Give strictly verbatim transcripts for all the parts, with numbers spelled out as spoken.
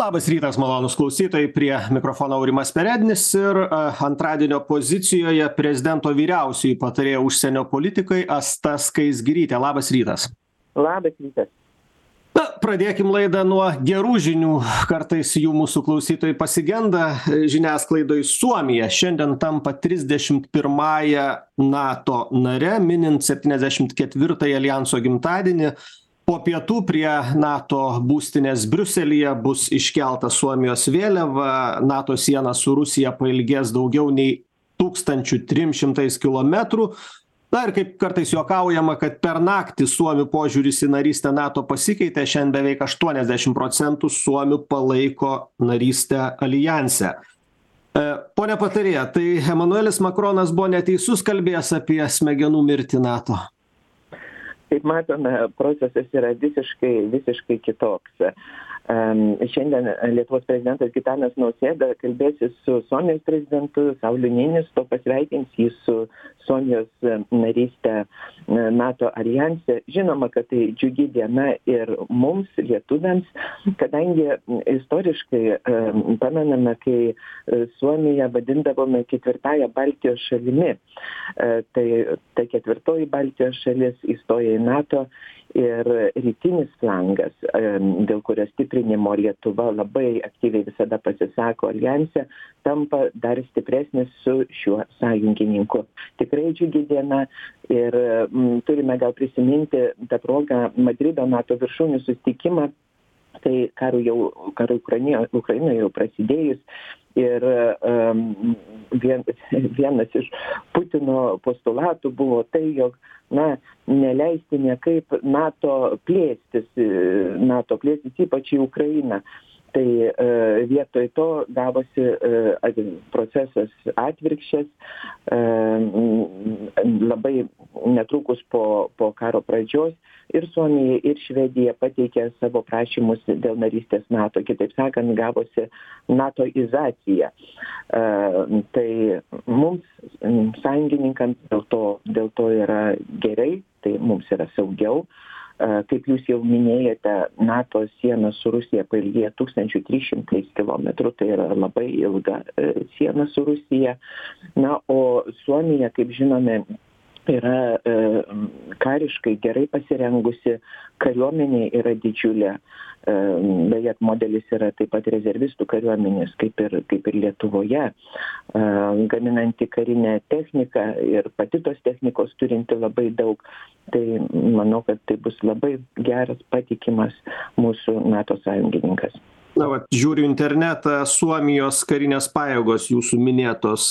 Labas rytas, malonūs klausytojai, prie mikrofono Aurimas Perednis ir uh, antradienio pozicijoje prezidento vyriausioji patarėja užsienio politikai Asta Skaisgirytė. Labas rytas. Labas rytas. Na, pradėkim laidą nuo gerų žinių. Kartais jų mūsų klausytojai pasigenda. Žiniasklaidoj Suomija šiandien tampa trisdešimt pirmąja NATO nare, minint septyniasdešimt ketvirtąjį aljanso gimtadienį. Po pietų prie NATO būstinės Briuselyje bus iškelta Suomijos vėliava. NATO siena su Rusija pailgės daugiau nei tūkstančiu trim šimtais kilometrų. Na ir kaip kartais juokaujama, kad per naktį suomių požiūris į narystę NATO pasikeitė, šiandien beveik aštuoniasdešimt procentų suomių palaiko narystę aljanse. Pone patarėja, tai Emanuelis Makronas buvo neteisus kalbėjęs apie smegenų mirtį NATO? Kaip matome, procesas yra visiškai, visiškai kitoks. Um, šiandien Lietuvos prezidentas Gitanas Nausėda kalbėsis su Suomijos prezidentu Sauliu Niinistu, pasveikins jį su Suomijos narystė NATO aljanse. Žinoma, kad tai džiugi diena ir mums, lietuviams, kadangi istoriškai um, pamename, kai Suomiją vadindavome ketvirtąją Baltijos šalimi. Uh, tai ta ketvirtoji Baltijos šalis įstoja į NATO ir rytinis flangas, dėl kurio stiprinimo Lietuva labai aktyviai visada pasisako aljanse, tampa dar stipresnis su šiuo sąjungininku. Tikrai džiugi diena ir m, turime gal prisiminti tą progą Madrido NATO viršūnių susitikimą, tai karų jau, karų Ukrainoje, Ukrainoje jau prasidėjus. Ir um, vien, vienas iš Putino postulatų buvo tai, jog na, neleisti niekaip NATO plėstis, NATO plėstis ypač į Ukrainą. Tai e, vietoj to gavosi e, procesas atvirkščias, e, labai netrukus po, po karo pradžios ir Suomija, ir Švedija pateikė savo prašymus dėl narystės NATO. Kitaip sakant, gavosi NATOizacija. E, tai mums, sąjungininkams, dėl to, dėl to yra gerai, tai mums yra saugiau. Kaip jūs jau minėjote, NATO siena su Rusija pailgėja tūkstančiu trim šimtais kilometrų, tai yra labai ilga siena su Rusija. Na, o Suomija, kaip žinome, yra e, kariškai gerai pasirengusi, kariuomenė yra didžiulė, e, beje, modelis yra taip pat rezervistų kariuomenės, kaip ir, kaip ir Lietuvoje, e, gaminanti karinę techniką ir pati tos technikos turinti labai daug. Tai manau, kad tai bus labai geras, patikimas mūsų NATO sąjungininkas. Na, va, žiūriu internetą, Suomijos karinės pajėgos jūsų minėtos.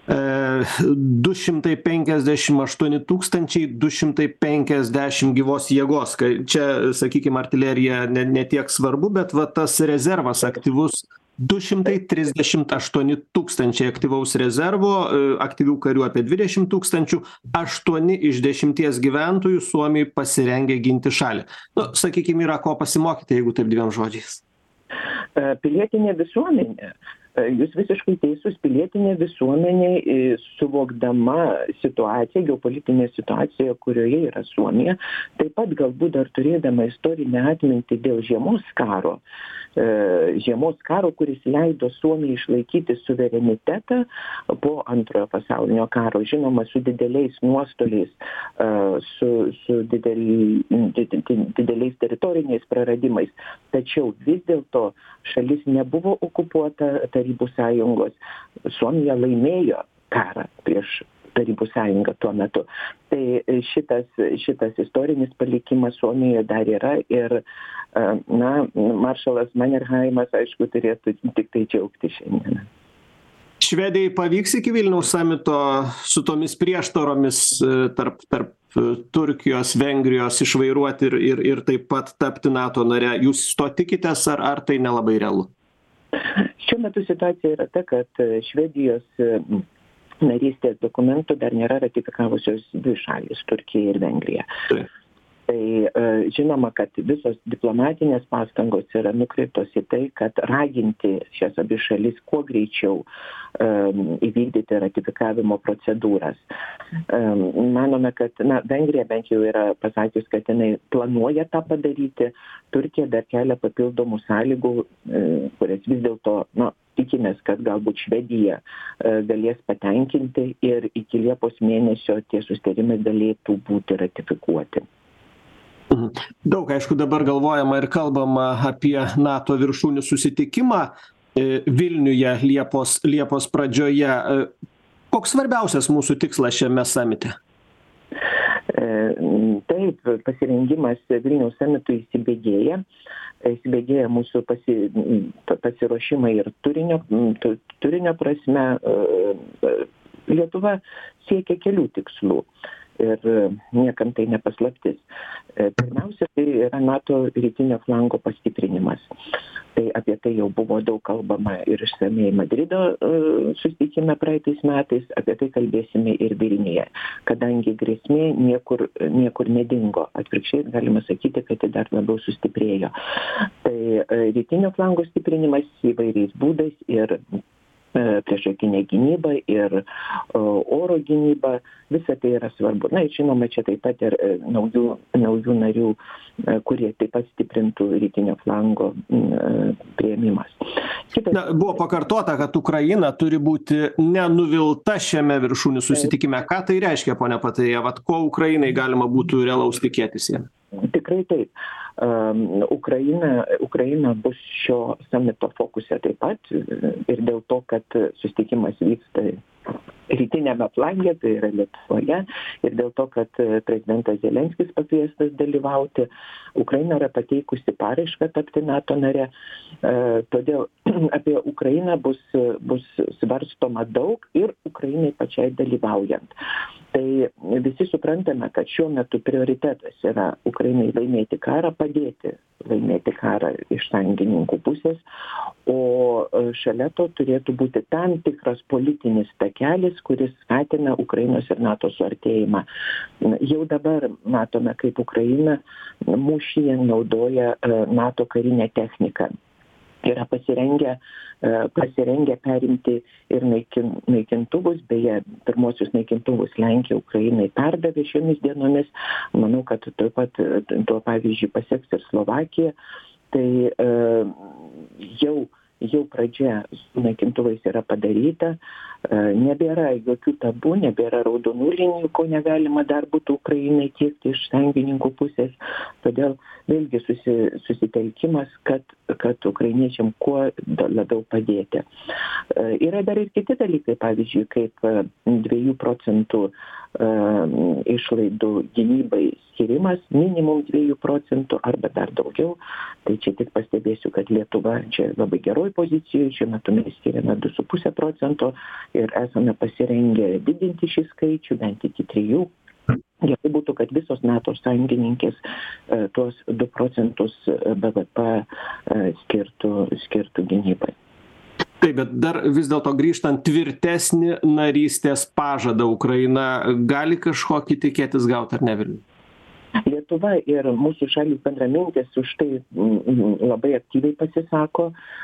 du šimtai penkiasdešimt aštuoni tūkstančiai du šimtai penkiasdešimt gyvos jėgos. Čia, sakykime, artilerija ne, ne tiek svarbu, bet va, tas rezervas aktyvus du šimtai trisdešimt aštuoni tūkstančiai aktyvaus rezervo, aktyvių karių apie dvidešimt tūkstančių, aštuoni iš dešimties gyventojų Suomijai pasirengę ginti šalį. Nu, sakykime, yra ko pasimokyti, jeigu taip dviem žodžiais. Pilietinė visuomenė. Jūs visiškai teisus, pilietinė visuomenė, suvokdama situaciją, geopolitinę situaciją, kurioje yra Suomija, taip pat galbūt dar turėdama istorinę atmintį dėl žiemos karo, žiemos karo, kuris leido Suomijai išlaikyti suverenitetą po antrojo pasaulinio karo, žinoma, su dideliais nuostoliais, su, su dideli, dideliais teritoriniais praradimais. Tačiau vis dėlto šalis nebuvo okupuota Tarybų sąjungos. Suomija laimėjo karą prieš Tarybų sąjungą tuo metu. Tai šitas, šitas istorinis palikimas Suomijoje dar yra ir na, maršalas Mannerheimas, aišku, turėtų tik tai džiaugti šiandien. Švedijai pavyks iki Vilniaus samito su tomis prieštaromis tarp, tarp Turkijos, Vengrijos išvairuoti ir, ir, ir taip pat tapti NATO nare. Jūs to tikitės ar, ar tai nelabai realu? Šiuo metu situacija yra ta, kad Švedijos narystės dokumentų dar nėra ratifikavusios dvi šalys, Turkija ir Vengrija. Taip. Tai žinoma, kad visos diplomatinės pastangos yra nukreiptos į tai, kad raginti šias abi šalis kuo greičiau um, įvykdyti ratifikavimo procedūras. Um, manome, kad na, Vengrija bent jau yra pasakius, kad jinai planuoja tą padaryti. Turkija dar kelia papildomų sąlygų, um, kurias vis dėlto, na, tikimės, kad galbūt Švedija galės patenkinti ir iki Liepos mėnesio tie susitarimai galėtų būti ratifikuoti. Daug, aišku, dabar galvojama ir kalbama apie NATO viršūnių susitikimą Vilniuje Liepos, Liepos pradžioje. Koks svarbiausias mūsų tikslas šiame samite? Taip, pasirengimas Vilniaus samitui įsibėgėja. Įsibėgėja mūsų pasi, pasiruošimai ir turinio, turinio prasme. Lietuva siekia kelių tikslų ir niekam tai nepaslaptis. Pirmiausia, tai yra NATO rytinio flango pastiprinimas. Tai apie tai jau buvo daug kalbama ir išsamei Madrido susitikime praeitais metais, apie tai kalbėsime ir Vilniuje, kadangi grėsmė niekur, niekur nedingo. Atvirkščiai galima sakyti, kad tai dar labiau sustiprėjo. Tai rytinio flango stiprinimas įvairiais būdais ir priešakinė gynyba ir oro gynyba, visa tai yra svarbu. Na ir žinoma, čia taip pat ir naujų, naujų narių, kurie taip pat stiprintų rytinio flango priėmimas. Kitas... Na, buvo pakartota, kad Ukraina turi būti nenuvilta šiame viršūnių susitikime. Ką tai reiškia, ponia Patarėja? Vat ko Ukrainai galima būtų realaus tikėtis jiem? Tikrai taip. Um, Ukraina, Ukraina bus šio samito fokuse taip pat ir dėl to, kad susitikimas vyksta rytinėme flange, tai yra Lietuvoje, ir dėl to, kad prezidentas Zelenskis pakviestas dalyvauti, Ukraina yra pateikusi paraišką tapti NATO nare, e, todėl apie Ukrainą bus, bus svarstoma daug ir Ukrainai pačiai dalyvaujant. Tai visi suprantame, kad šiuo metu prioritetas yra Ukrainai laimėti karą, padėti laimėti karą iš sąjungininkų pusės, o šalia to turėtų būti tam tikras politinis takelis, kuris skatina Ukrainos ir NATO suartėjimą. Jau dabar matome, kaip Ukraina mūšyje naudoja NATO karinę techniką. Yra pasirengę, pasirengę perimti ir naikin, naikintuvus, beje, pirmosius naikintuvus Lenkija Ukrainai perdavė šiomis dienomis. Manau, kad taip pat tuo pavyzdžiui paseks ir Slovakija. Tai e, jau, jau pradžia su naikintuvais yra padaryta. E, nebėra jokių tabų, nebėra raudonų linijų, ko negalima dar būtų Ukrainai tiekti iš sąjungininkų pusės. Todėl vėlgi susi, susitelkimas, kad, kad ukrainiečiam kuo labiau padėti. E, yra dar ir kiti dalykai, pavyzdžiui, kaip dviejų procentų e, išlaidų gynybai skirimas, minimum dviejų procentų arba dar daugiau. Tai čia tik pastebėsiu, kad Lietuva čia labai geroj pozicijoje, šiuo metu mes skiriame du su puse procento ir esame pasirengę didinti šį skaičių bent iki trijų. Gerai būtų, kad visos NATO sąjungininkės e, tuos du procentus B V P e, skirtų, skirtų gynybai. Taip, bet dar vis dėlto grįžtant, tvirtesnį narystės pažadą Ukraina gali kažkokį tikėtis gauti ar ne, Vilniuje? Lietuva ir mūsų šalys bendramintės už tai labai aktyviai pasisako.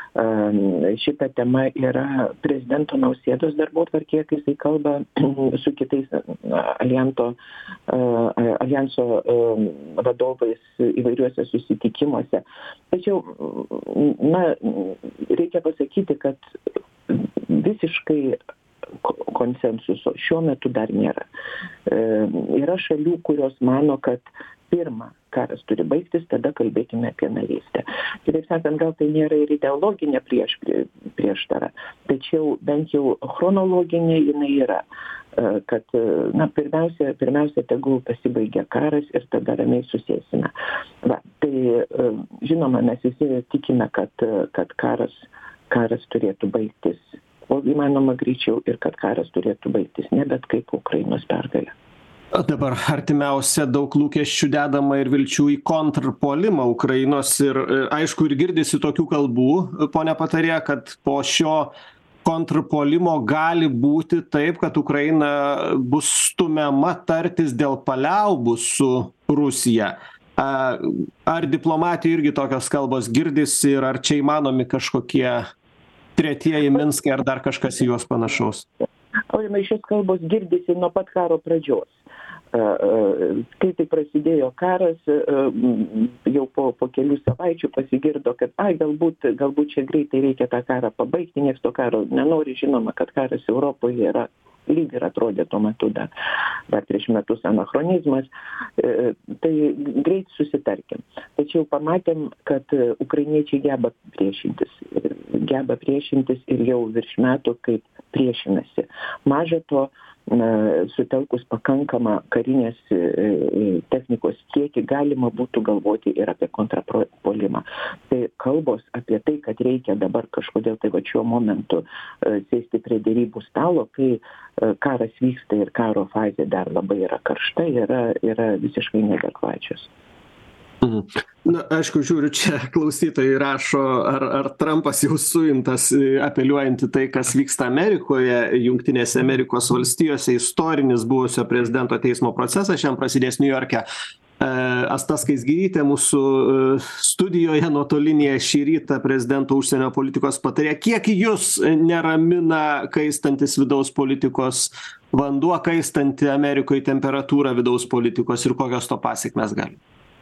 Šita tema yra prezidento Nausėdos darbotvarkėje, kai jisai kalba su kitais alijanto, alijanso vadovais įvairiuose susitikimuose. Tačiau, na, reikia pasakyti, kad visiškai konsensuso šiuo metu dar nėra. E, yra šalių, kurios mano, kad pirma, karas turi baigtis, tada kalbėkime apie narystę. Kitaip sakant, gal tai nėra ir ideologinė prieš, prieštara, tačiau bent jau chronologinė jinai yra, e, kad, na, pirmiausia, pirmiausia, tegul pasibaigia karas ir tada ramiai susėsime. Va, tai, e, žinoma, mes visi tikime, kad, kad karas, karas turėtų baigtis o įmanoma greičiau ir kad karas turėtų baigtis, ne bet kaip Ukrainos pergalė. Dabar artimiausia daug lūkesčių dedama ir vilčių į kontrpuolimą Ukrainos ir aišku ir girdisi tokių kalbų, ponia Patarėja, kad po šio kontrpuolimo gali būti taip, kad Ukraina bus stumiama tartis dėl paliaubų su Rusija. Ar diplomatijai irgi tokios kalbos girdisi ir ar čia įmanomi kažkokie tretieji Minskai ar dar kažkas į juos panašaus? Aurimai, šios kalbos girdisi nuo pat karo pradžios. Kai tai prasidėjo karas, jau po, po kelių savaičių pasigirdo, kad ai, galbūt, galbūt čia greitai reikia tą karą pabaigti, nieks to karo nenori, žinoma, kad karas Europoje yra lyg ir atrodė tuo metu dar, dar prieš metus anachronizmas, tai greit susitarkim. Tačiau pamatėm, kad ukrainiečiai geba priešintis, geba priešintis ir jau virš metų kaip priešinasi. Maža to, sutelkus pakankamą karinės technikos kiekį galima būtų galvoti ir apie kontrapuolimą. Tai kalbos apie tai, kad reikia dabar kažkodėl tai va šiuo momentu sėsti prie derybų stalo, kai karas vyksta ir karo fazė dar labai yra karšta, yra, yra visiškai neadekvačios. Na, aišku, žiūriu, čia klausytojai rašo, ar, ar Trumpas jau suimtas, apeliuojant į tai, kas vyksta Amerikoje, Jungtinėse Amerikos valstijose, istorinis buvusio prezidento teismo procesas šiandien prasidės Niujorke. Asta Skaisgirytė mūsų studijoje nuotolinėje šį rytą prezidento užsienio politikos patarėja. Kiek jus neramina kaistantis vidaus politikos vanduo, kaistanti Amerikoje temperatūra vidaus politikos ir kokios to pasiekmes gali?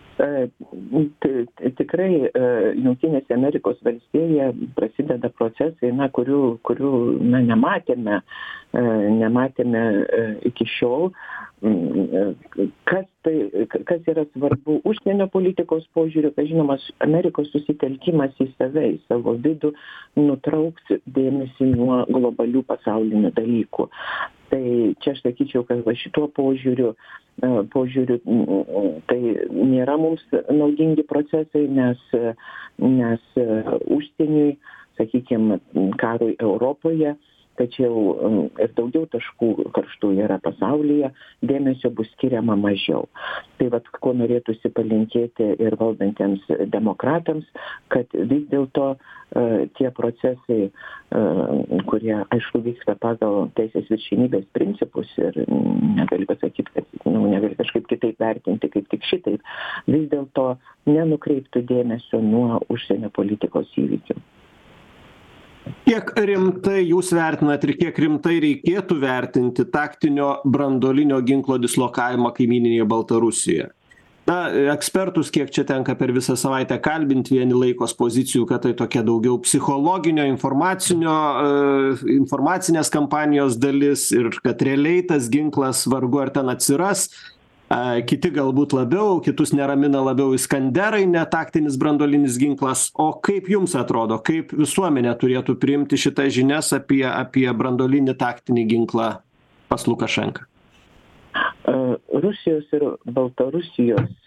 Tikrai Jungtinėse Amerikos valstijoje prasideda procesai, na, kurių, kurių na, nematėme, nematėme iki šiol. Kas, tai, kas yra svarbu užsienio politikos požiūriu, tai žinoma, Amerikos susitelkimas į save, į savo vidų, nutrauks dėmesį nuo globalių pasaulinių dalykų. Tai čia aš sakyčiau, kad va šituo požiūriu, požiūriu tai nėra mums naudingi procesai, nes, nes užsieniui, sakykime, karui Europoje, tačiau ir daugiau taškų karštų yra pasaulyje, dėmesio bus skiriama mažiau. Tai vat, ko norėtųsi palinkėti ir valdantiems demokratams, kad vis dėlto uh, tie procesai, uh, kurie, aišku, vyksta pagal teisės viršenybės principus ir negali pasakyti, kad nu, negali kažkaip kitaip vertinti, kaip tik šitaip, vis dėlto nenukreiptų dėmesio nuo užsienio politikos įvykių. Kiek rimtai jūs vertinat ir kiek rimtai reikėtų vertinti taktinio branduolinio ginklo dislokavimą kaimyninėje Baltarusijoje? Na, ekspertus, kiek čia tenka per visą savaitę kalbinti, vieni laikos pozicijų, kad tai tokia daugiau psichologinio, informacinio, informacinės kampanijos dalis ir kad realiai tas ginklas vargu ar ten atsiras. Kiti galbūt labiau, kitus neramina labiau Iskanderai, netaktinis branduolinis ginklas. O kaip jums atrodo, kaip visuomenė turėtų priimti šitas žinias apie, apie branduolinį taktinį ginklą pas Lukašenką? Rusijos ir Baltarusijos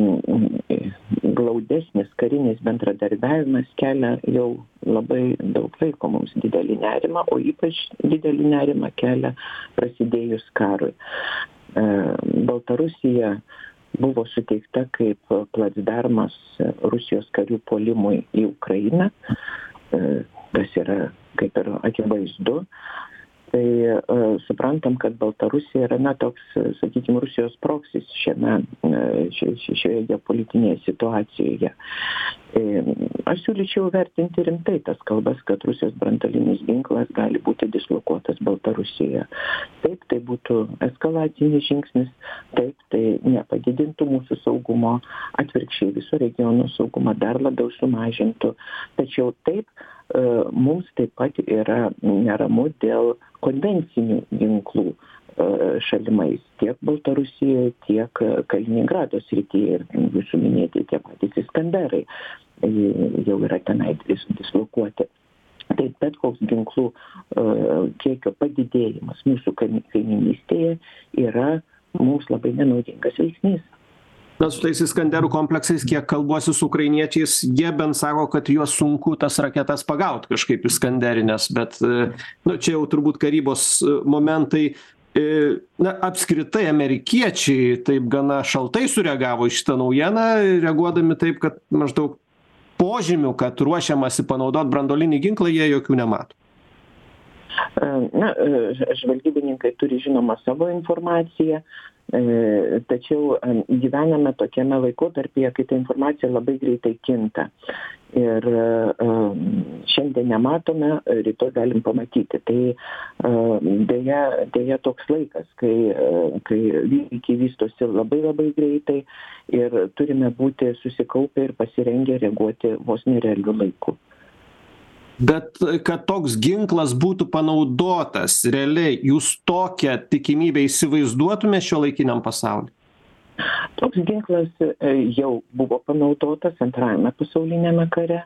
glaudesnis karinis bendradarbiavimas kelia jau labai daug laiko mums didelį nerimą, o ypač didelį nerimą kelia prasidėjus karui. Baltarusija buvo suteikta kaip placdarmas Rusijos karių puolimui į Ukrainą, tas yra kaip ir akivaizdu. Tai uh, suprantam, kad Baltarusija yra, na, toks, sakykime, Rusijos proksis šiame, ši, ši, šioje geopolitinėje situacijoje. E, aš siūlyčiau vertinti rimtai tas kalbas, kad Rusijos branduolinis ginklas gali būti dislokuotas Baltarusijoje. Taip, tai būtų eskalacinis žingsnis, taip, tai nepadidintų mūsų saugumo, atvirkščiai viso regiono saugumą dar labiau sumažintų. Tačiau taip, mums taip pat yra neramu dėl konvencinių ginklų šalimais tiek Baltarusijoje, tiek Kaliningrado srityje ir jūsų minėti tie patys Iskanderai jau yra tenai dislokuoti. Tai bet koks ginklų kiekio padidėjimas mūsų kaiminystėje yra mums labai nenaudingas veiksnys. Na, su tais Iskanderų kompleksais, kiek kalbuosi su ukrainiečiais, jie bent sako, kad juos sunku tas raketas pagauti kažkaip iskanderinės, bet nu, čia jau turbūt karybos momentai. Na, apskritai amerikiečiai taip gana šaltai sureagavo į šitą naujieną, reaguodami taip, kad maždaug požymių, kad ruošiamasi panaudoti branduolinį ginklą, jie jokių nemato. Na, žvalgybininkai turi žinoma savo informaciją. Tačiau gyvename tokiame laikotarpyje, kai ta informacija labai greitai kinta. Ir šiandien nematome, rytoj galim pamatyti. Tai dėja, dėja toks laikas, kai, kai įvykiai vystosi labai labai greitai ir turime būti susikaupę ir pasirengę reaguoti vos nerealiu laiku. Bet kad toks ginklas būtų panaudotas realiai, jūs tokią tikimybę įsivaizduotume šiuolaikiniam pasauliui? Toks ginklas jau buvo panaudotas antrajame pasauliniame kare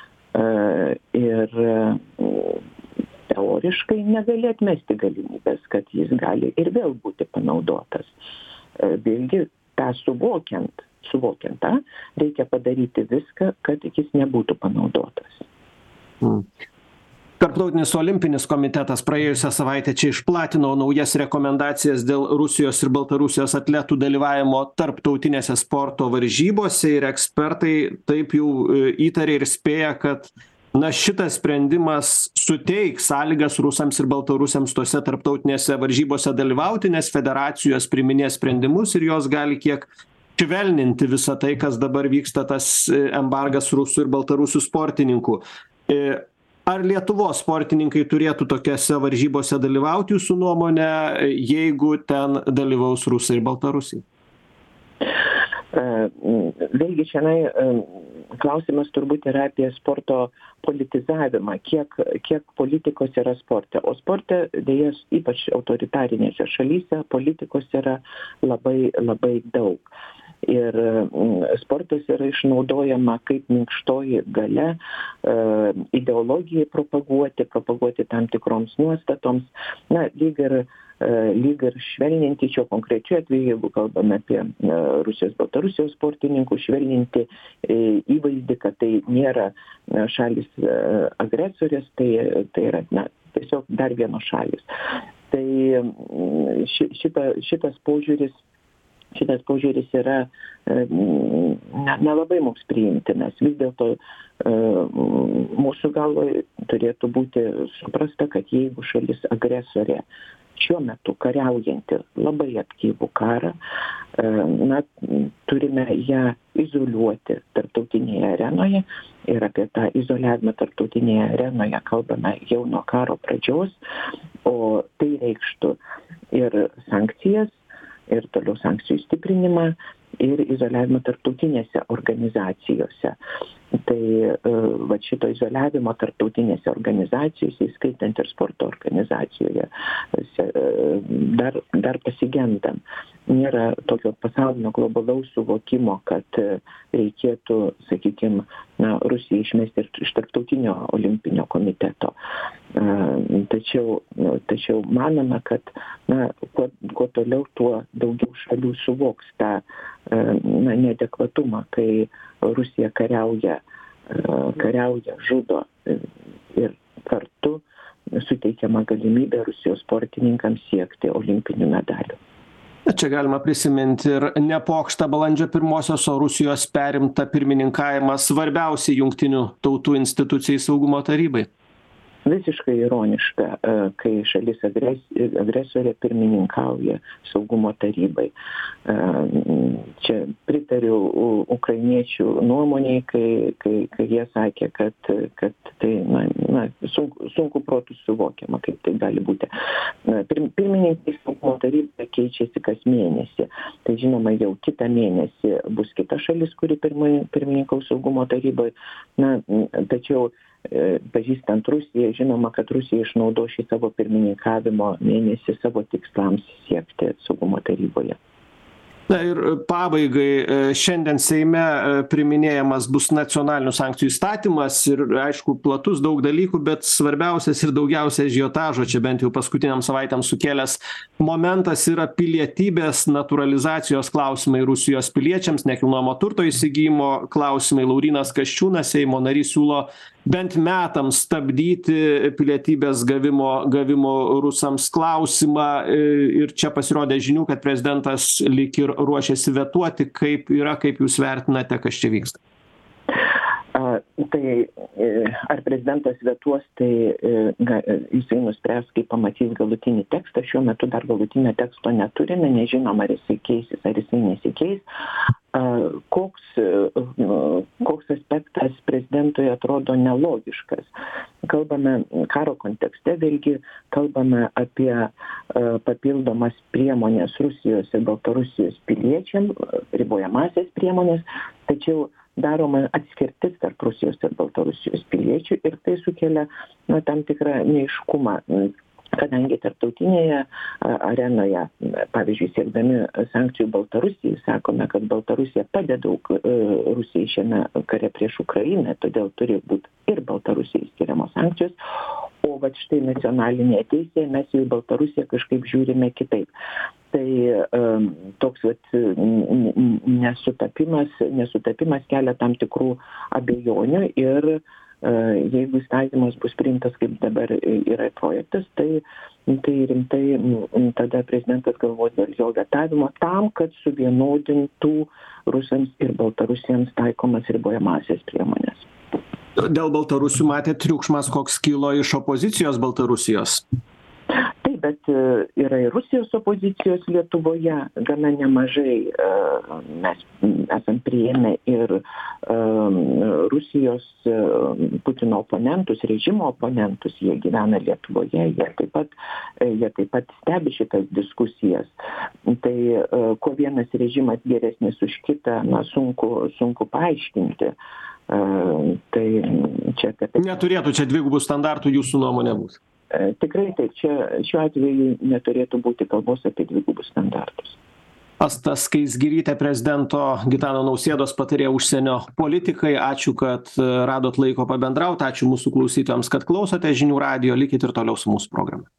ir teoriškai negali atmesti galimybės, kad jis gali ir vėl būti panaudotas. Vėlgi tą suvokiant, suvokiant tą, reikia padaryti viską, kad jis nebūtų panaudotas. Hmm. Tarptautinis olimpinis komitetas praėjusią savaitę čia išplatino naujas rekomendacijas dėl Rusijos ir Baltarusijos atletų dalyvavimo tarptautinėse sporto varžybose ir ekspertai taip jau įtarė ir spėja, kad na, šitas sprendimas suteiks sąlygas rusams ir baltarusiams tose tarptautinėse varžybose dalyvauti, nes federacijos priiminės sprendimus ir jos gali kiek švelninti visą tai, kas dabar vyksta, tas embargas rusų ir baltarusių sportininkų. Ar Lietuvos sportininkai turėtų tokiose varžybose dalyvauti, jūsų nuomonė, jeigu ten dalyvaus rusai ir baltarusiai? Vėlgi šiandien klausimas turbūt yra apie sporto politizavimą, kiek, kiek politikos yra sporte. O sporte, dėja, ypač autoritarinėse šalyse, politikos yra labai, labai daug. Ir sportas yra išnaudojama kaip minkštoji galia ideologijai propaguoti, propaguoti tam tikroms nuostatoms, na, lyg ir, lyg ir švelninti šio konkrečiu atveju, jeigu kalbame apie Rusijos, Baltarusijos sportininkų, švelninti įvaizdį, kad tai nėra šalis agresorės, tai, tai yra na, tiesiog dar vienos šalis. Tai šita, šitas požiūris Šitas požiūris yra nelabai mums priimtinas. Vis dėlto mūsų galvoje turėtų būti suprasta, kad jeigu šalis agresorė šiuo metu kariaujanti labai aktyvų karą, na, turime ją izoliuoti tarptautinėje arenoje ir apie tą izoliavimą tarptautinėje arenoje kalbame jau nuo karo pradžios, o tai reikštų ir sankcijas, ir toliau sankcijų stiprinimą ir izoliavimą tarptautinėse organizacijose. Tai va šito izoliavimo tarptautinėse organizacijose, įskaitant ir sporto organizacijoje, dar, dar pasigendam. Nėra tokio pasaulinio globalaus suvokimo, kad reikėtų, sakykime, na, Rusiją išmesti iš tarptautinio olimpinio komiteto. Tačiau, tačiau manome, kad na, kuo, kuo toliau, tuo daugiau šalių suvoks tą na, neadekvatumą, kai Rusija kariauja, kariauja, žudo ir kartu suteikiama galimybė Rusijos sportininkams siekti olimpinių medalių. Čia galima prisiminti ir nepokštą balandžio pirmosios, o Rusijos perimtą pirmininkavimą svarbiausiai jungtinių tautų institucijai Saugumo tarybai. Visiškai ironiška, kai šalis agres, agresorė pirmininkauja Saugumo tarybai. Čia pritariu ukrainiečių nuomoniai, kai, kai, kai jie sakė, kad, kad tai na, na, sunku, sunku protų suvokiama, kaip tai gali būti. Pirmininkai Saugumo tarybai keičiasi kas mėnesį. Tai žinoma, jau kitą mėnesį bus kita šalis, kuri pirmininkaus Saugumo tarybai. Na, tačiau pažįstant Rusiją, žinoma, kad Rusija išnaudo šį savo pirmininkavimo mėnesį savo tikslams siekti Saugumo taryboje. Na ir pabaigai, šiandien Seime priiminėjamas bus nacionalinių sankcijų įstatymas ir, aišku, platus daug dalykų, bet svarbiausias ir daugiausia ažiotažo, čia bent jau paskutiniam savaitėm sukėlęs momentas yra pilietybės naturalizacijos klausimai Rusijos piliečiams, nekilnojamo turto įsigijimo klausimai. Laurynas Kasčiūnas, Seimo narys, siūlo bent metams stabdyti pilietybės gavimo, gavimo rusams klausimą ir čia pasirodė žinių, kad prezidentas lyg ir ruošiasi vetuoti. Kaip yra, kaip jūs vertinate, kas čia vyksta? Tai ar prezidentas vetuos, tai jisai nuspręs, kai pamatys galutinį tekstą. Šiuo metu dar galutinio teksto neturime, nežinom, ar jisai keisis, ar jisai nesikeis. Koks, koks aspektas prezidentui atrodo nelogiškas. Kalbame karo kontekste, vėlgi kalbame apie papildomas priemonės Rusijos ir Baltarusijos piliečiams, ribojamąsias priemonės, tačiau daroma atskirtis tarp Rusijos ir Baltarusijos piliečių ir tai sukelia na, tam tikrą neaiškumą, kadangi tarptautinėje arenoje, pavyzdžiui, siekdami sankcijų Baltarusijai, sakome, kad Baltarusija padeda Rusijai šiame kare prieš Ukrainą, todėl turi būti ir Baltarusijai skiriamos sankcijos, o vat štai nacionalinėje teisėje mes jau į Baltarusiją kažkaip žiūrime kitaip. Tai um, toks vat, nesutapimas, nesutapimas kelia tam tikrų abejonių ir uh, jeigu įstatymas bus priimtas kaip dabar yra projektas, tai, tai rimtai tada prezidentas galvos dėl jo vetavimo tam, kad suvienodintų rusams ir baltarusiems taikomas ribojamąsias priemonės. Dėl Baltarusių matėt triukšmas, koks kilo iš opozicijos Baltarusijos? Taip, bet yra ir Rusijos opozicijos Lietuvoje gana nemažai. Mes esam priėmę ir Rusijos Putino oponentus, režimo oponentus, jie gyvena Lietuvoje, jie taip pat, jie taip pat stebi šitas diskusijas. Tai ko vienas režimas geresnis už kitą, na, sunku, sunku paaiškinti. Uh, tai čia apie tai... Neturėtų čia dvigubų standartų jūsų nuomonė bus? Uh, tikrai taip, čia šiuo atveju neturėtų būti kalbos apie dvigubus standartus. Asta Skaisgirytė, prezidento Gitano Nausėdos patarėja užsienio politikai. Ačiū, kad radot laiko pabendrauti. Ačiū mūsų klausytojams, kad klausote žinių radijo. Likit ir toliau su mūsų programa.